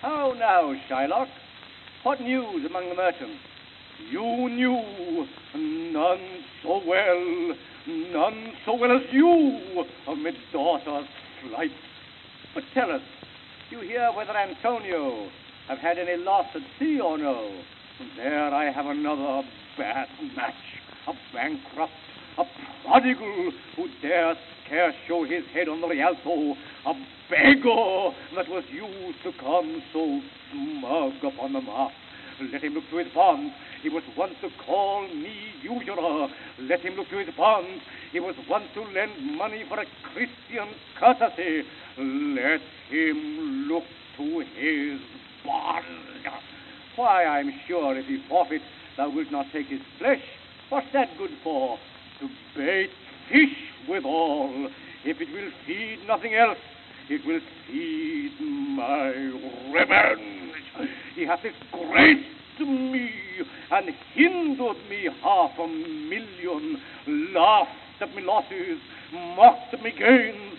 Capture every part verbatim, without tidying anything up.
How now, Shylock? What news among the merchants? You knew none so well, none so well as you of my daughter's flight. But tell us, do you hear whether Antonio have had any loss at sea or no? There I have another bad match, a bankrupt, a prodigal who dare scarce show his head on the Rialto, a beggar that was used to come so smug upon the mast. Let him look to his bonds. He was wont to call me usurer. Let him look to his bonds. He was wont to lend money for a Christian courtesy. Let him look to his bond. Why, I'm sure if he forfeit, thou wilt not take his flesh. What's that good for? To bait fish withal. If it will feed nothing else, it will feed my revenge. He hath disgraced me and hindered me half a million, laughed at me losses, mocked at me gains,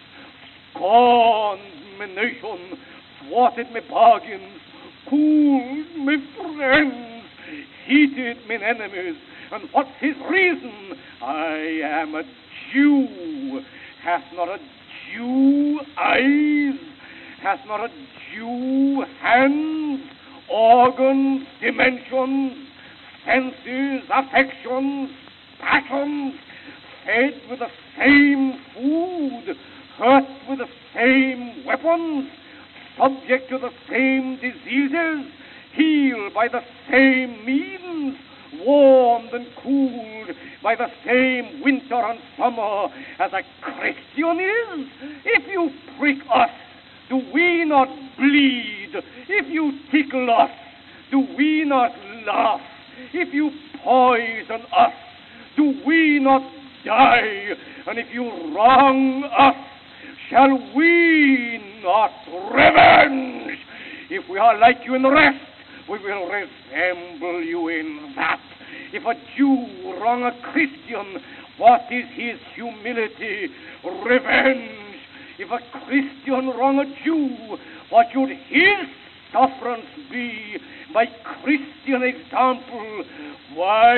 scorned me nation, thwarted me bargains, cooled me friends, heated me enemies. And what's his reason? I am a Jew. Hath not a Jew eyes? Hath not a Jew hands, organs, dimensions, senses, affections, passions, fed with the same food, hurt with the same weapons, subject to the same diseases, healed by the same means, warmed and cooled by the same winter and summer as a Christian is? If you prick us, do we not bleed? If you tickle us, do we not laugh? If you poison us, do we not die? And if you wrong us, shall we not revenge? If we are like you in the rest, we will resemble you in that. If a Jew wrong a Christian, what is his humility? Revenge. If a Christian wrong a Jew, what should his sufferance be? By Christian example, why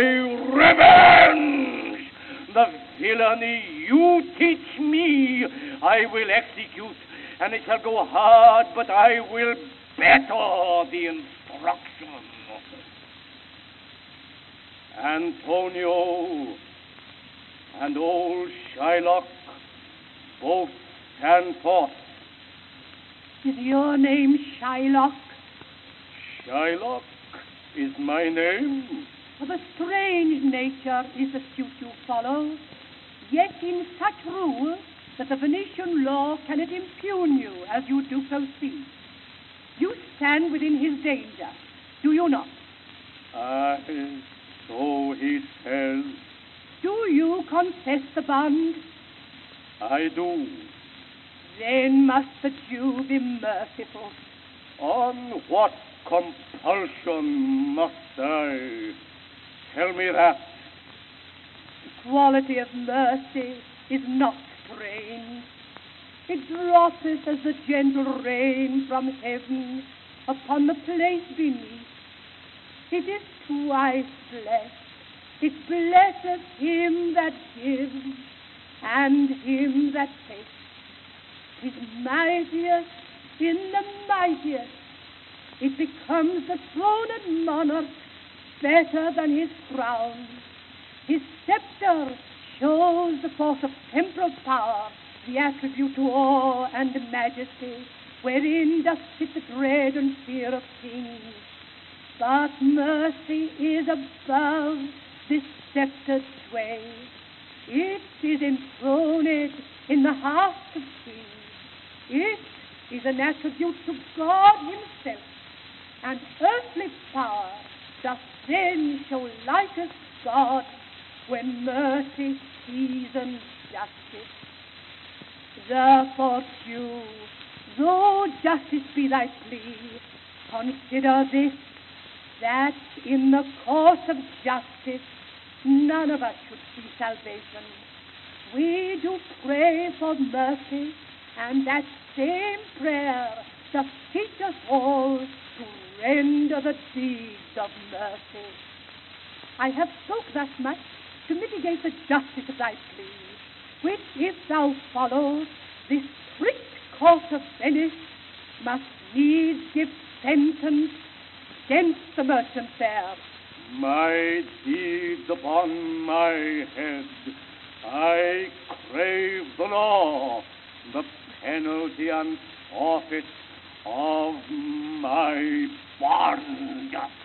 revenge? The villainy you teach me, I will execute, and it shall go hard, but I will better the instruction. Antonio and old Shylock both stand forth. Is your name Shylock? Shylock is my name. Of a strange nature is the suit you follow, yet in such rule that the Venetian law cannot impugn you as you do proceed. You stand within his danger, do you not? Aye, so he says. Do you confess the bond? I do. Then must the Jew be merciful. On what compulsion must I? Tell me that. The quality of mercy is not strange. It droppeth as the gentle rain from heaven upon the place beneath. It is twice blessed. It blesseth him that gives and him that takes. It is mightiest in the mightiest. It becomes the throned monarch better than his crown. His scepter shows the force of temporal power, the attribute to awe and majesty, wherein doth sit the dread and fear of kings. But mercy is above this sceptred sway. It is enthroned in the heart of kings. It is an attribute to God himself, and earthly power doth then show lightest God when mercy seasons justice. Therefore, Jew, though justice be thy plea, consider this, that in the course of justice none of us should see salvation. We do pray for mercy, and that same prayer doth teach us all to render the deeds of mercy. I have spoke thus much to mitigate the justice of thy plea, which, if thou follow this strict court of Venice, must needs give sentence against the merchant fair. My deeds upon my head, I crave the law, the penalty and forfeit of my bond.